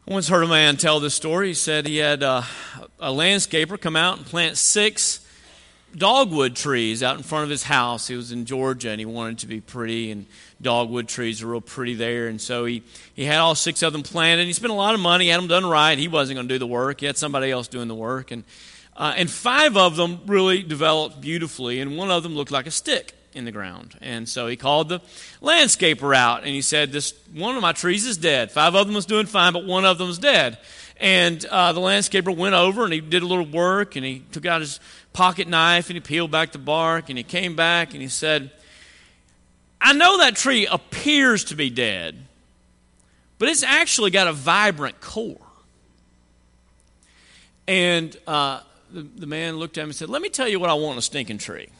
I once heard a man tell this story. He said he had a landscaper come out and plant 6 dogwood trees out in front of his house. He was in Georgia, and he wanted it to be pretty, and dogwood trees are real pretty there. And so he had all 6 of them planted. He spent a lot of money, had them done right. He wasn't going to do the work. He had somebody else doing the work. And 5 of them really developed beautifully, and one of them looked like a stick in the ground. And so he called the landscaper out, and he said, "This one of my trees is dead. 5 of them was doing fine, but one of them is dead." And the landscaper went over, and he did a little work, and he took out his pocket knife, and he peeled back the bark, and he came back, and he said, "I know that tree appears to be dead, but it's actually got a vibrant core." And the man looked at him and said, "Let me tell you what I want in a stinking tree.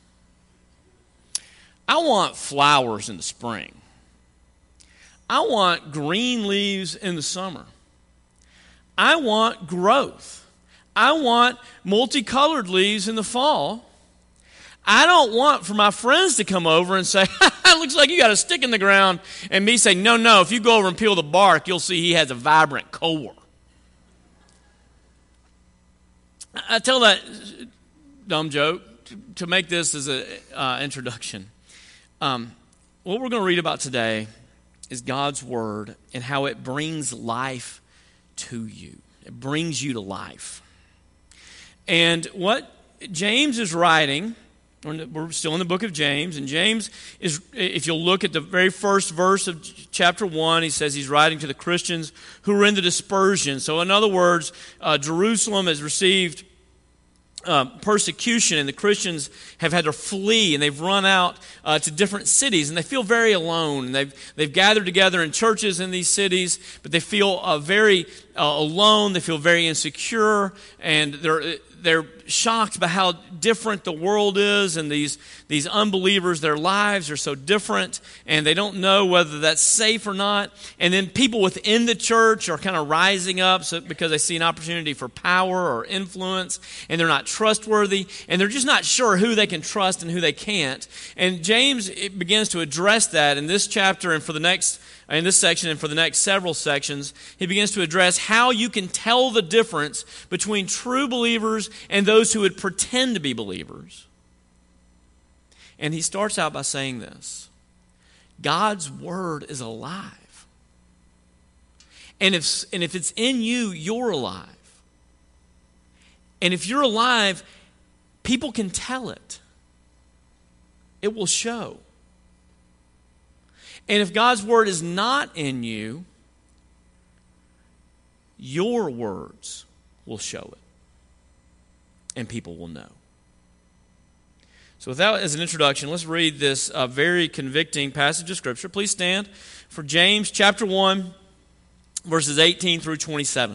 I want flowers in the spring. I want green leaves in the summer. I want growth. I want multicolored leaves in the fall. I don't want for my friends to come over and say, 'It looks like you got a stick in the ground,' and me say, 'No, if you go over and peel the bark, you'll see he has a vibrant core.'" I tell that dumb joke to make this as an introduction. What we're going to read about today is God's Word and how it brings life to you. It brings you to life. And what James is writing, we're still in the book of James, and James is, if you'll look at the very first verse of chapter 1, he says he's writing to the Christians who are in the dispersion. So in other words, Jerusalem has received persecution, and the Christians have had to flee, and they've run out to different cities, and they feel very alone. And they've gathered together in churches in these cities, but they feel very alone. They feel very insecure, and they're shocked by how different the world is, and these unbelievers, their lives are so different, and they don't know whether that's safe or not. And then people within the church are kind of rising up because they see an opportunity for power or influence, and they're not trustworthy, and they're just not sure who they can trust and who they can't. And James begins to address that in this chapter and in this section and for the next several sections. He begins to address how you can tell the difference between true believers and those who would pretend to be believers. And he starts out by saying this: God's Word is alive. And if it's in you, you're alive. And if you're alive, people can tell it. It will show. And if God's Word is not in you, your words will show it. And people will know. So with that as an introduction, let's read this very convicting passage of Scripture. Please stand for James chapter 1, verses 18 through 27.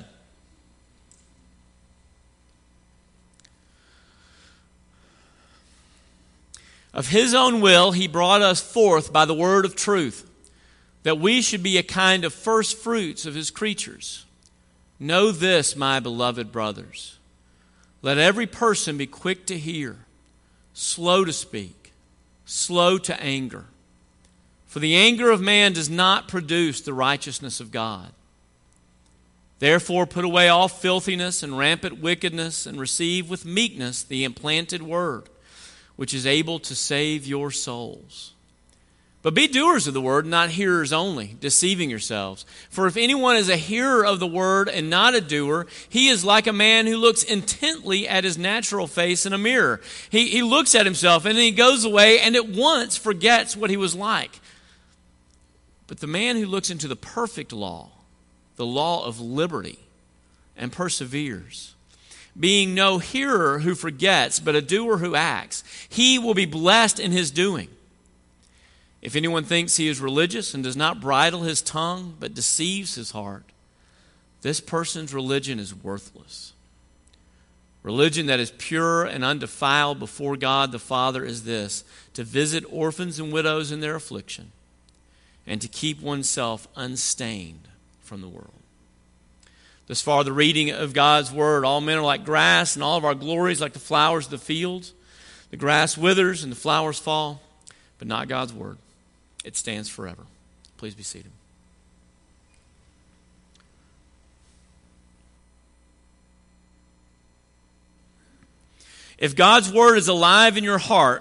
Of His own will He brought us forth by the word of truth, that we should be a kind of first fruits of His creatures. Know this, my beloved brothers. Let every person be quick to hear, slow to speak, slow to anger. For the anger of man does not produce the righteousness of God. Therefore put away all filthiness and rampant wickedness, and receive with meekness the implanted word, which is able to save your souls. But be doers of the word, not hearers only, deceiving yourselves. For if anyone is a hearer of the word and not a doer, he is like a man who looks intently at his natural face in a mirror. He looks at himself, and then he goes away and at once forgets what he was like. But the man who looks into the perfect law, the law of liberty, and perseveres, being no hearer who forgets, but a doer who acts, he will be blessed in his doing. If anyone thinks he is religious and does not bridle his tongue, but deceives his heart, this person's religion is worthless. Religion that is pure and undefiled before God the Father is this: to visit orphans and widows in their affliction, and to keep oneself unstained from the world. Thus far, the reading of God's Word. All men are like grass, and all of our glories like the flowers of the fields. The grass withers and the flowers fall, but not God's Word. It stands forever. Please be seated. If God's word is alive in your heart,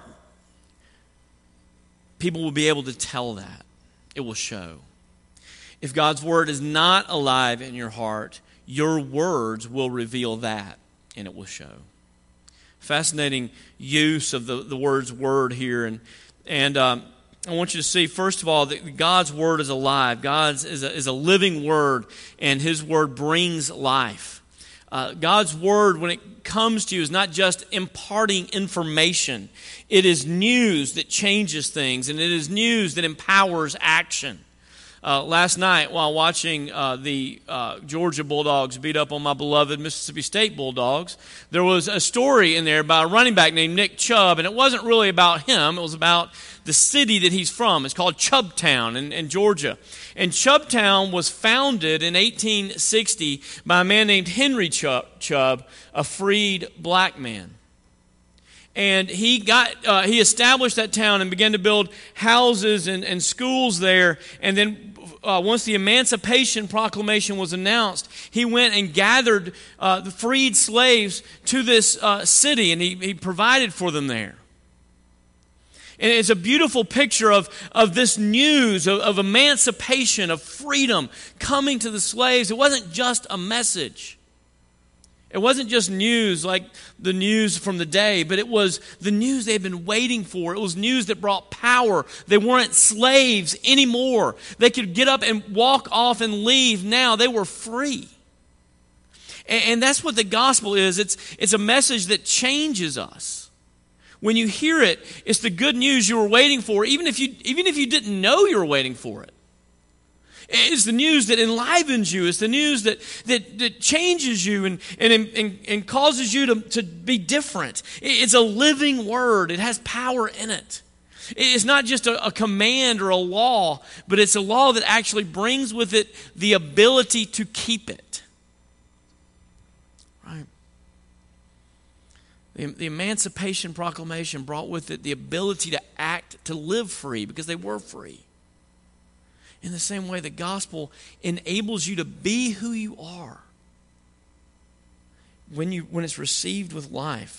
people will be able to tell that. It will show. If God's word is not alive in your heart, your words will reveal that, and it will show. Fascinating use of the words word here. And I want you to see, first of all, that God's word is alive. God's is a living word, and his word brings life. God's word, when it comes to you, is not just imparting information. It is news that changes things, and it is news that empowers action. Last night, while watching the Georgia Bulldogs beat up on my beloved Mississippi State Bulldogs, there was a story in there about a running back named Nick Chubb, and it wasn't really about him. It was about the city that he's from. It's called Chubbtown in Georgia. And Chubbtown was founded in 1860 by a man named Henry Chubb, a freed black man. And he established that town and began to build houses and schools there. And then once the Emancipation Proclamation was announced, he went and gathered the freed slaves to this city, and he provided for them there. And it's a beautiful picture of this news of emancipation, of freedom coming to the slaves. It wasn't just a message. It wasn't just news like the news from the day, but it was the news they'd been waiting for. It was news that brought power. They weren't slaves anymore. They could get up and walk off and leave now. They were free. And that's what the gospel is. It's a message that changes us. When you hear it, it's the good news you were waiting for, even if you didn't know you were waiting for it. It's the news that enlivens you. It's the news that changes you and causes you to be different. It's a living word. It has power in it. It's not just a command or a law, but it's a law that actually brings with it the ability to keep it. Right? The Emancipation Proclamation brought with it the ability to act, to live free, because they were free. In the same way, the gospel enables you to be who you are when it's received with life.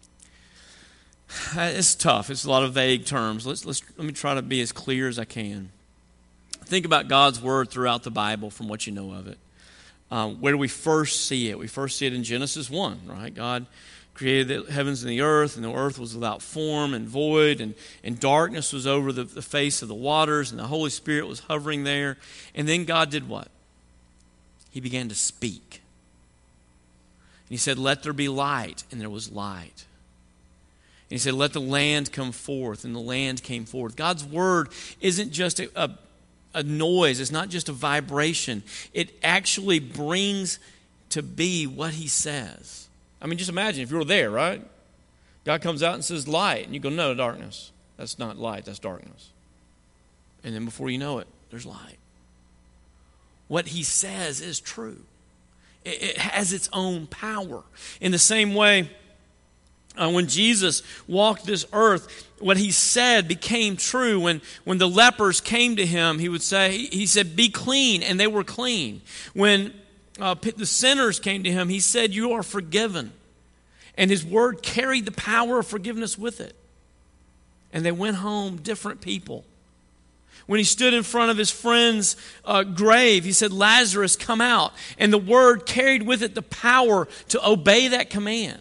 It's tough. It's a lot of vague terms. Let me try to be as clear as I can. Think about God's word throughout the Bible from what you know of it. Where do we first see it? We first see it in Genesis 1, right? God created the heavens and the earth was without form and void, and darkness was over the face of the waters, and the Holy Spirit was hovering there. And then God did what? He began to speak. And he said, "Let there be light," and there was light. And he said, "Let the land come forth," and the land came forth. God's word isn't just a noise. It's not just a vibration. It actually brings to be what he says. I mean, just imagine if you were there, right? God comes out and says light, and you go, "No, darkness. That's not light, that's darkness." And then before you know it, there's light. What he says is true. It has its own power. In the same way, when Jesus walked this earth, what he said became true. When the lepers came to him, he said, "Be clean," and they were clean. When the sinners came to him, he said, "You are forgiven." And his word carried the power of forgiveness with it. And they went home different people. When he stood in front of his friend's grave, he said, "Lazarus, come out." And the word carried with it the power to obey that command.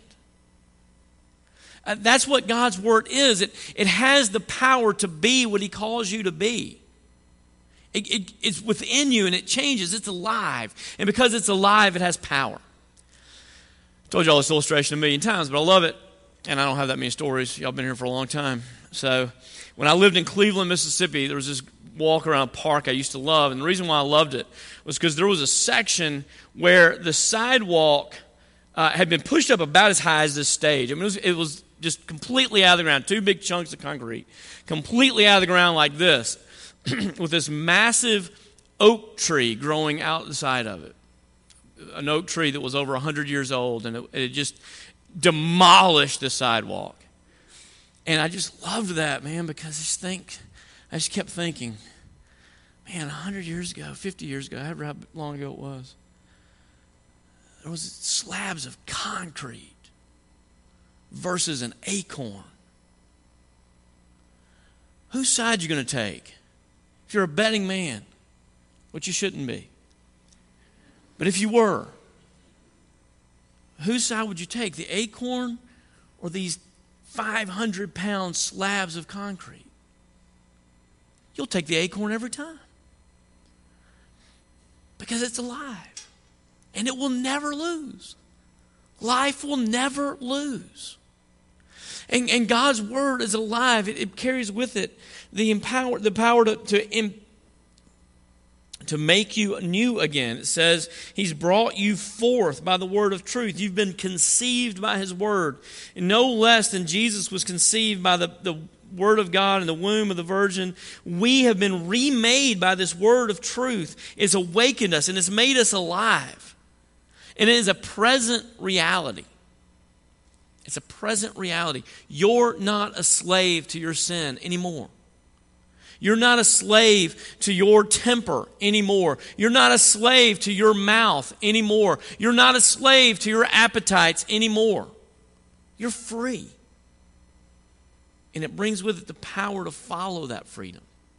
That's what God's word is. It has the power to be what he calls you to be. It's within you and it changes. It's alive. And because it's alive, it has power. I told you all this illustration a million times, but I love it. And I don't have that many stories. Y'all been here for a long time. So when I lived in Cleveland, Mississippi, there was this walk around park I used to love. And the reason why I loved it was because there was a section where the sidewalk had been pushed up about as high as this stage. I mean, it was just completely out of the ground. 2 big chunks of concrete. Completely out of the ground like this. With this massive oak tree growing out the side of it. An oak tree that was over 100 years old, and it just demolished the sidewalk. And I just loved that, man, because I just kept thinking, man, 100 years ago, 50 years ago, however how long ago it was, there was slabs of concrete versus an acorn. Whose side are you going to take? If you're a betting man, which you shouldn't be, but if you were, whose side would you take? The acorn or these 500-pound slabs of concrete? You'll take the acorn every time. Because it's alive. And it will never lose. Life will never lose. And God's word is alive. It carries with it the power to make you new again. It says he's brought you forth by the word of truth. You've been conceived by his word. And no less than Jesus was conceived by the word of God in the womb of the virgin. We have been remade by this word of truth. It's awakened us and it's made us alive. And it is a present reality. It's a present reality. You're not a slave to your sin anymore. You're not a slave to your temper anymore. You're not a slave to your mouth anymore. You're not a slave to your appetites anymore. You're free. And it brings with it the power to follow that freedom.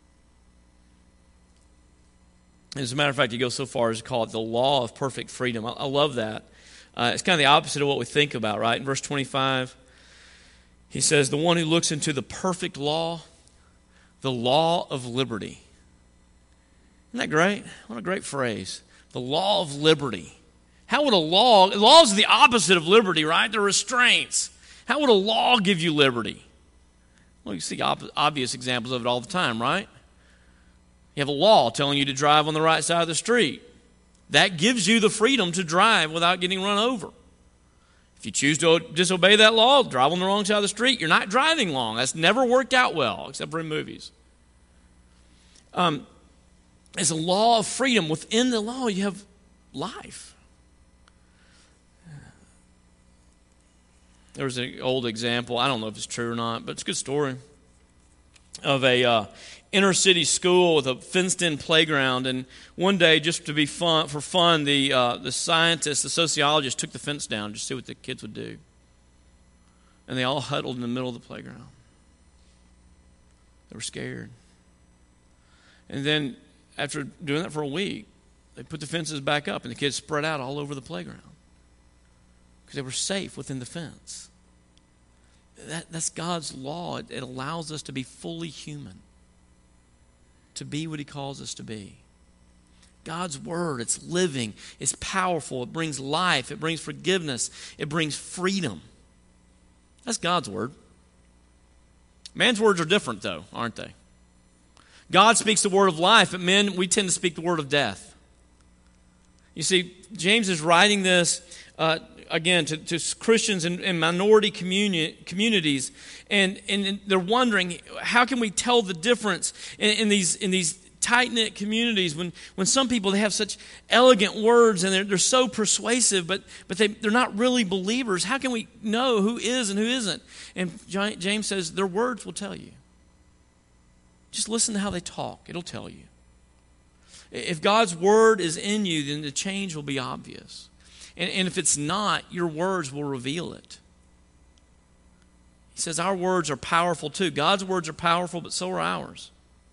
As a matter of fact, you go so far as to call it the law of perfect freedom. I love that. It's kind of the opposite of what we think about, right? In verse 25, he says, the one who looks into the perfect law, the law of liberty. Isn't that great? What a great phrase. The law of liberty. How would laws are the opposite of liberty, right? They're restraints. How would a law give you liberty? Well, you see obvious examples of it all the time, right? You have a law telling you to drive on the right side of the street. That gives you the freedom to drive without getting run over. If you choose to disobey that law, drive on the wrong side of the street, you're not driving long. That's never worked out well, except for in movies. It's a law of freedom. Within the law, you have life. There was an old example, I don't know if it's true or not, but it's a good story, of a inner city school with a fenced-in playground. And one day, just to be fun, the scientists, the sociologists took the fence down just to see what the kids would do. And they all huddled in the middle of the playground. They were scared. And then, after doing that for a week, they put the fences back up, and the kids spread out all over the playground because they were safe within the fence. That's God's law. It allows us to be fully human, to be what he calls us to be. God's word, it's living, it's powerful, it brings life, it brings forgiveness, it brings freedom. That's God's word. Man's words are different, though, aren't they? God speaks the word of life, but men, we tend to speak the word of death. You see, James is writing this again to Christians in minority communities, and they're wondering, how can we tell the difference in these tight-knit communities when some people, they have such elegant words and they're so persuasive, but they're not really believers. How can we know who is and who isn't? And James says their words will tell you. Just listen to how they talk. It'll tell you. If God's word is in you, then the change will be obvious. And if it's not, your words will reveal it. He says our words are powerful too. God's words are powerful, but so are ours.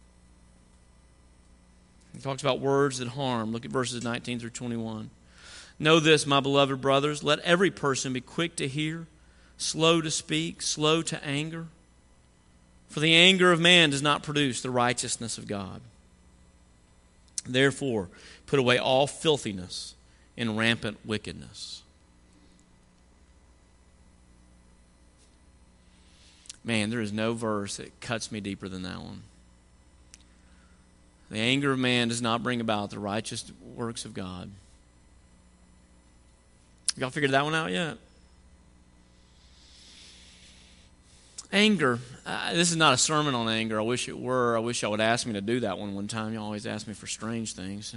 He talks about words that harm. Look at verses 19 through 21. Know this, my beloved brothers, let every person be quick to hear, slow to speak, slow to anger. For the anger of man does not produce the righteousness of God. Therefore, put away all filthiness and rampant wickedness. Man, there is no verse that cuts me deeper than that one. The anger of man does not bring about the righteous works of God. Y'all figured that one out yet? Anger. This is not a sermon on anger. I wish it were. I wish y'all would ask me to do that one time. You always ask me for strange things.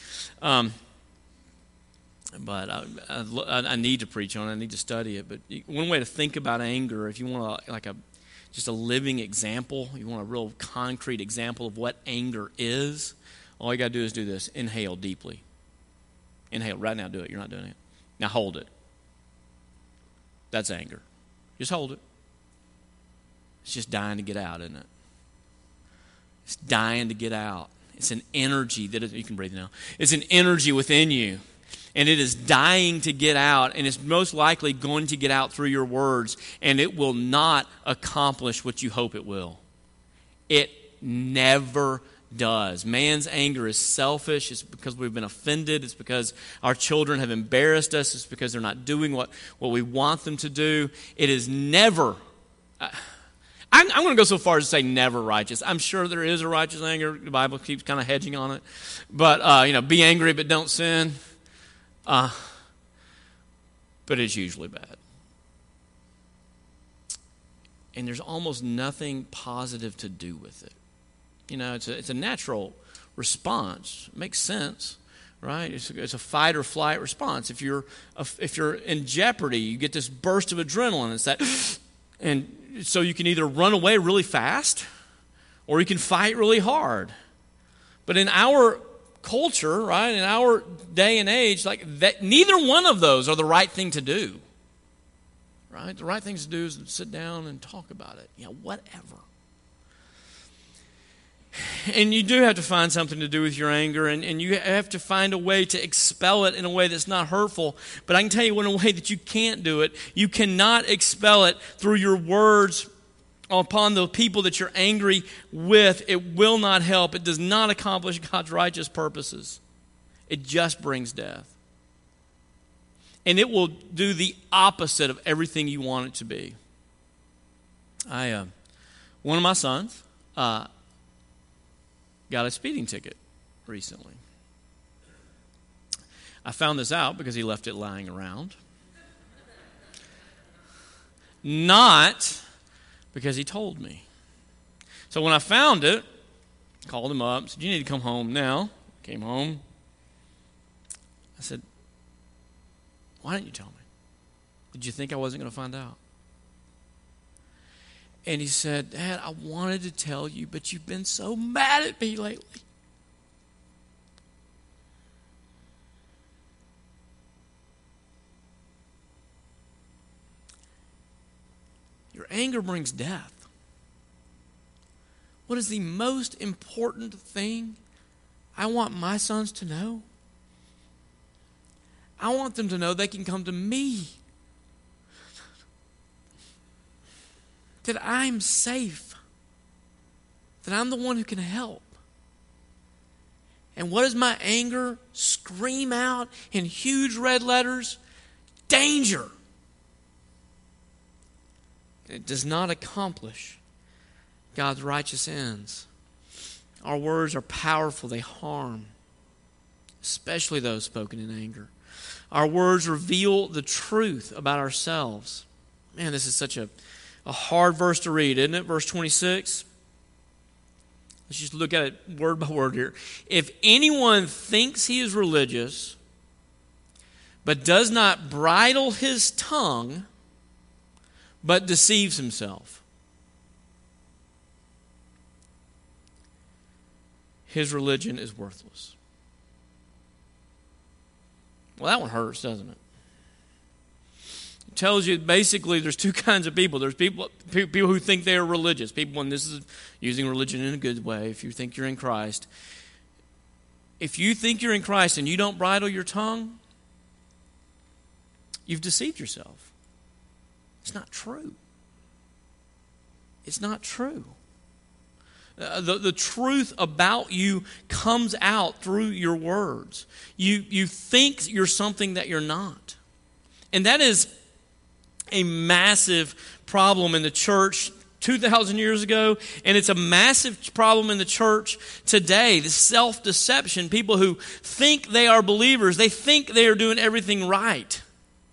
But I need to preach on it. I need to study it. But one way to think about anger, if you want just a living example, you want a real concrete example of what anger is, all you got to do is do this. Inhale deeply. Inhale. Right now, do it. You're not doing it. Now hold it. That's anger. Just hold it. It's just dying to get out, isn't it? It's dying to get out. It's an energy you can breathe now. It's an energy within you. And it is dying to get out, and it's most likely going to get out through your words, and it will not accomplish what you hope it will. It never does. Man's anger is selfish. It's because we've been offended. It's because our children have embarrassed us. It's because they're not doing what we want them to do. It is never... I'm going to go so far as to say never righteous. I'm sure there is a righteous anger. The Bible keeps kind of hedging on it. But, be angry but don't sin. But it's usually bad. And there's almost nothing positive to do with it. It's a natural response. It makes sense, right? It's a fight or flight response. If you're in jeopardy, you get this burst of adrenaline. It's that, and so you can either run away really fast, or you can fight really hard. But in our culture, right, in our day and age, like that, neither one of those are the right thing to do. Right? The right thing to do is sit down and talk about it. Whatever. And you do have to find something to do with your anger, and you have to find a way to expel it in a way that's not hurtful. But I can tell you in a way that you can't do it. You cannot expel it through your words upon the people that you're angry with. It will not help. It does not accomplish God's righteous purposes. It just brings death. And it will do the opposite of everything you want it to be. One of my sons got a speeding ticket recently. I found this out because he left it lying around. Not because he told me. So when I found it, called him up, said, "You need to come home now." Came home. I said, "Why didn't you tell me? Did you think I wasn't going to find out?" And he said, "Dad, I wanted to tell you, but you've been so mad at me lately." Your anger brings death. What is the most important thing I want my sons to know? I want them to know they can come to me. That I'm safe. That I'm the one who can help. And what does my anger scream out in huge red letters? Danger. It does not accomplish God's righteous ends. Our words are powerful. They harm. Especially those spoken in anger. Our words reveal the truth about ourselves. Man, this is such a hard verse to read, isn't it? Verse 26. Let's just look at it word by word here. If anyone thinks he is religious, but does not bridle his tongue, but deceives himself, his religion is worthless. Well, that one hurts, doesn't it? It tells you basically there's two kinds of people. There's people who think they are religious. People, and this is using religion in a good way, if you think you're in Christ. If you think you're in Christ and you don't bridle your tongue, you've deceived yourself. It's not true. It's not true. The truth about you comes out through your words. You think you're something that you're not. And that is a massive problem in the church 2,000 years ago, and it's a massive problem in the church today. The self-deception, people who think they are believers, they think they are doing everything right.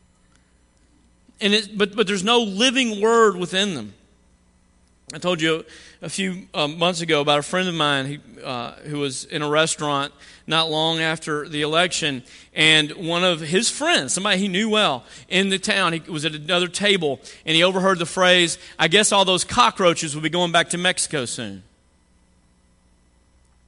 But there's no living word within them. I told you a few months ago about a friend of mine who was in a restaurant not long after the election, and one of his friends, somebody he knew well in the town, he was at another table, and he overheard the phrase, "I guess all those cockroaches will be going back to Mexico soon."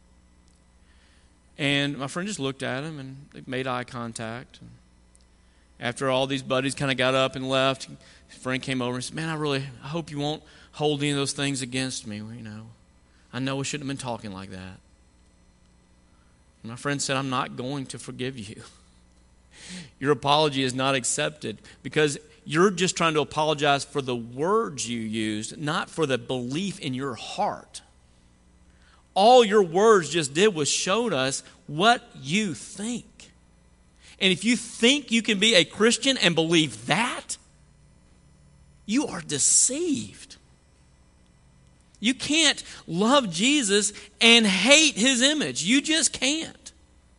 And my friend just looked at him, and they made eye contact. After all these buddies kind of got up and left, his friend came over and said, man, I hope you won't hold any of those things against me. Well, I know we shouldn't have been talking like that. And my friend said, I'm not going to forgive you. Your apology is not accepted because you're just trying to apologize for the words you used, not for the belief in your heart. All your words just did was showed us what you think. And if you think you can be a Christian and believe that, you are deceived. You can't love Jesus and hate his image. You just can't.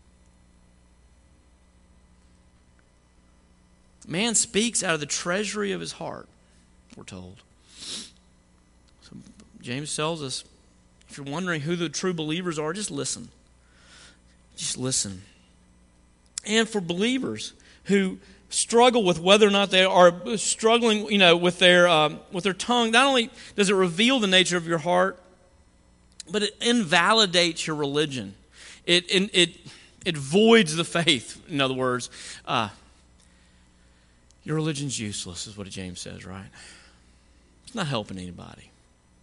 Man speaks out of the treasury of his heart, we're told. So James tells us, if you're wondering who the true believers are, just listen. Just listen. And for believers who struggle with whether or not they are struggling, with their tongue, not only does it reveal the nature of your heart, but it invalidates your religion. It voids the faith. In other words, your religion's useless, is what James says, right? It's not helping anybody.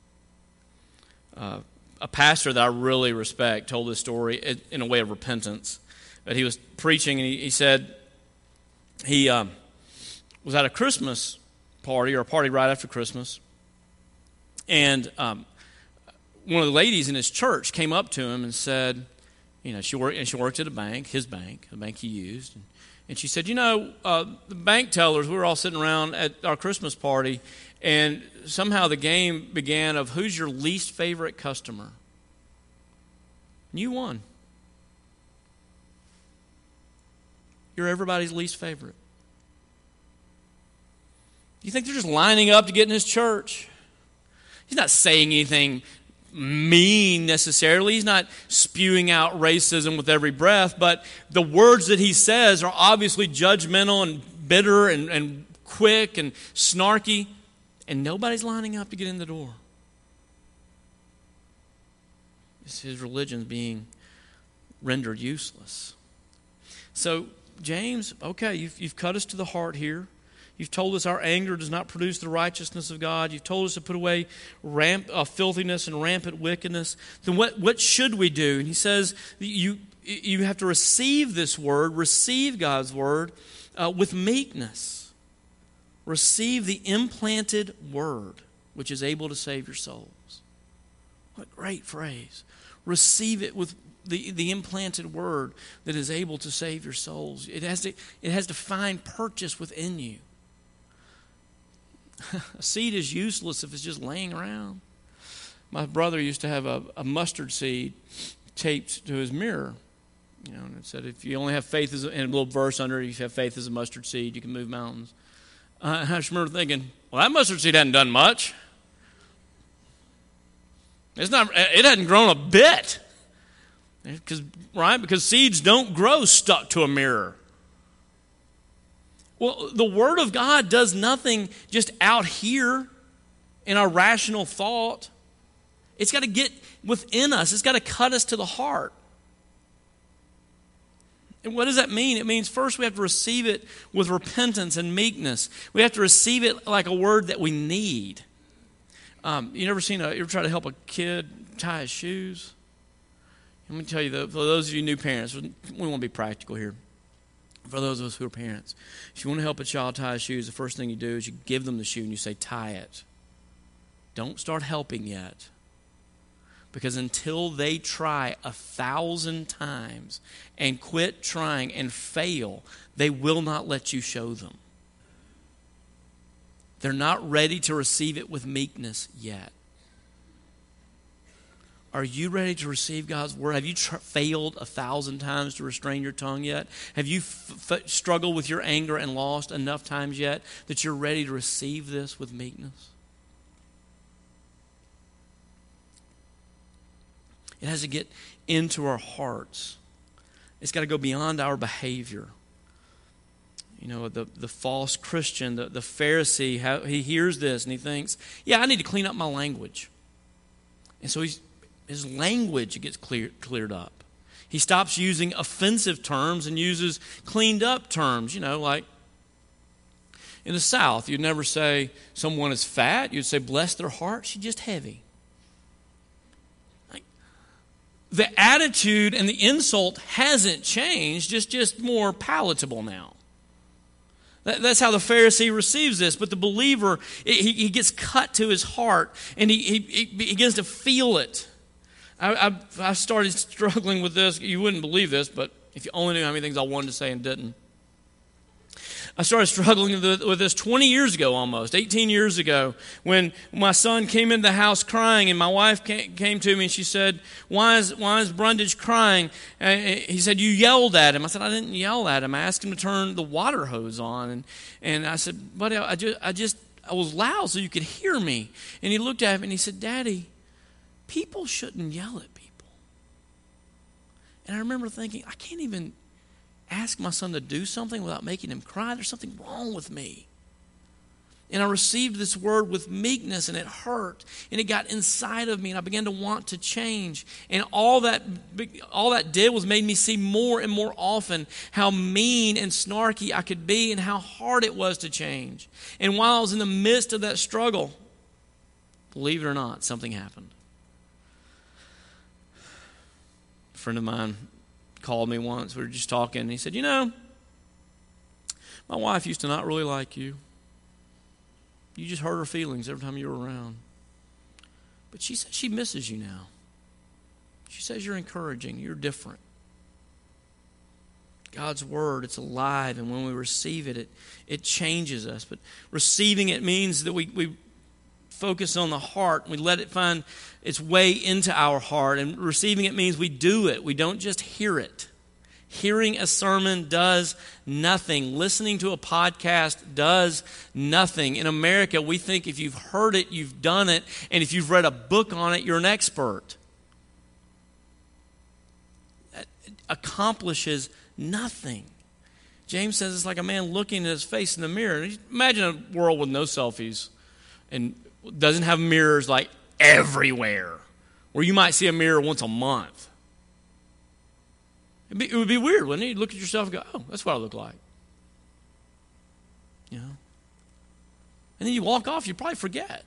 A pastor that I really respect told this story in a way of repentance. But he was preaching, and he said he was at a Christmas party, or a party right after Christmas, and one of the ladies in his church came up to him and said, she worked at a bank, the bank he used, and she said, the bank tellers, we were all sitting around at our Christmas party, and somehow the game began of who's your least favorite customer. And you won. You're everybody's least favorite. You think they're just lining up to get in his church? He's not saying anything mean necessarily. He's not spewing out racism with every breath, but the words that he says are obviously judgmental and bitter and quick and snarky, and nobody's lining up to get in the door. It's his religion's being rendered useless. So, James, okay, you've cut us to the heart here. You've told us our anger does not produce the righteousness of God. You've told us to put away filthiness and rampant wickedness. Then what should we do? And he says you have to receive this word, receive God's word with meekness. Receive the implanted word, which is able to save your souls. What a great phrase. Receive it with the implanted word that is able to save your souls. It has to find purchase within you. A seed is useless if it's just laying around. My brother used to have a mustard seed taped to his mirror. And it said, if you only have faith, and a little verse under it, if you have faith as a mustard seed, you can move mountains. I just remember thinking, well, that mustard seed hadn't done much. It hadn't grown a bit. Because seeds don't grow stuck to a mirror. Well, the Word of God does nothing just out here in our rational thought. It's got to get within us. It's got to cut us to the heart. And what does that mean? It means first we have to receive it with repentance and meekness. We have to receive it like a word that we need. You ever try to help a kid tie his shoes? Let me tell you, for those of you new parents, we want to be practical here. For those of us who are parents, if you want to help a child tie his shoes, the first thing you do is you give them the shoe and you say, tie it. Don't start helping yet. Because until they try 1,000 times and quit trying and fail, they will not let you show them. They're not ready to receive it with meekness yet. Are you ready to receive God's word? Have you failed 1,000 times to restrain your tongue yet? Have you struggled with your anger and lost enough times yet that you're ready to receive this with meekness? It has to get into our hearts. It's got to go beyond our behavior. The false Christian, the Pharisee, he hears this and he thinks, I need to clean up my language. And so his language gets cleared up. He stops using offensive terms and uses cleaned up terms, like In the South, you'd never say someone is fat. You'd say, bless their heart, she's just heavy. The attitude and the insult hasn't changed, just more palatable now. That's how the Pharisee receives this. But the believer, he gets cut to his heart, and he begins to feel it. I started struggling with this. You wouldn't believe this, but if you only knew how many things I wanted to say and didn't. I started struggling with this 20 years ago almost, 18 years ago, when my son came into the house crying, and my wife came to me and she said, why is Brundage crying? He said, you yelled at him. I said, I didn't yell at him. I asked him to turn the water hose on. And I said, buddy, I was loud so you could hear me. And he looked at me and he said, Daddy, people shouldn't yell at people. And I remember thinking, I can't even ask my son to do something without making him cry. There's something wrong with me. And I received this word with meekness, and it hurt, and it got inside of me, and I began to want to change. And all that did was made me see more and more often how mean and snarky I could be and how hard it was to change. And while I was in the midst of that struggle, believe it or not, something happened. A friend of mine called me once. We were just talking, and he said, my wife used to not really like you. You just hurt her feelings every time you were around. But she says she misses you now. She says you're encouraging. You're different. God's word, it's alive, and when we receive it, it changes us. But receiving it means that we focus on the heart. We let it find its way into our heart. And receiving it means we do it. We don't just hear it. Hearing a sermon does nothing. Listening to a podcast does nothing. In America, we think if you've heard it, you've done it. And if you've read a book on it, you're an expert. That accomplishes nothing. James says it's like a man looking at his face in the mirror. Imagine a world with no selfies and doesn't have mirrors like everywhere, where you might see a mirror once a month. It would be weird, wouldn't it? You'd look at yourself and go, oh, that's what I look like. And then you walk off, you probably forget.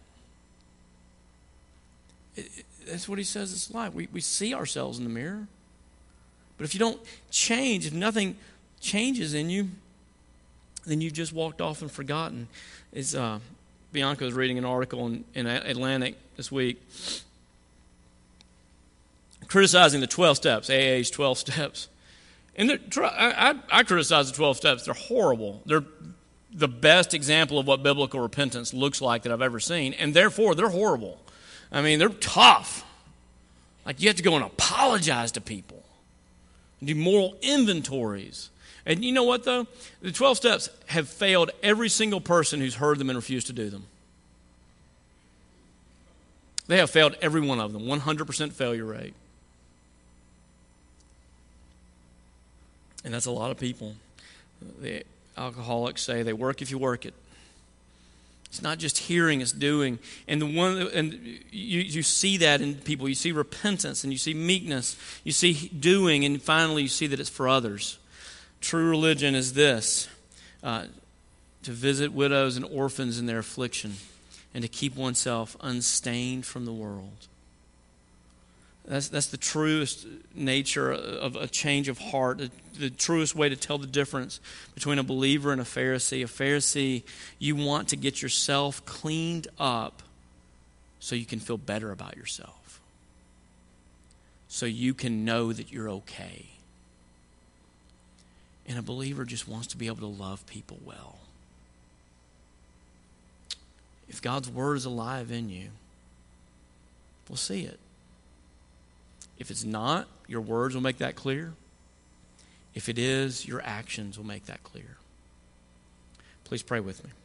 That's what he says it's like. We see ourselves in the mirror. But if you don't change, if nothing changes in you, then you've just walked off and forgotten. Bianca was reading an article in Atlantic this week criticizing the 12 steps, AA's 12 steps. And I criticize the 12 steps. They're horrible. They're the best example of what biblical repentance looks like that I've ever seen, and therefore they're horrible. I mean, they're tough. Like you have to go and apologize to people and do moral inventories. And you know what, though? The 12 steps have failed every single person who's heard them and refused to do them. They have failed every one of them, 100% failure rate. And that's a lot of people. The alcoholics say they work if you work it. It's not just hearing, it's doing. And you see that in people. You see repentance and you see meekness. You see doing, and finally you see that it's for others. True religion is this, to visit widows and orphans in their affliction and to keep oneself unstained from the world. That's the truest nature of a change of heart, the truest way to tell the difference between a believer and a Pharisee. A Pharisee, you want to get yourself cleaned up so you can feel better about yourself, so you can know that you're okay. And a believer just wants to be able to love people well. If God's word is alive in you, we'll see it. If it's not, your words will make that clear. If it is, your actions will make that clear. Please pray with me.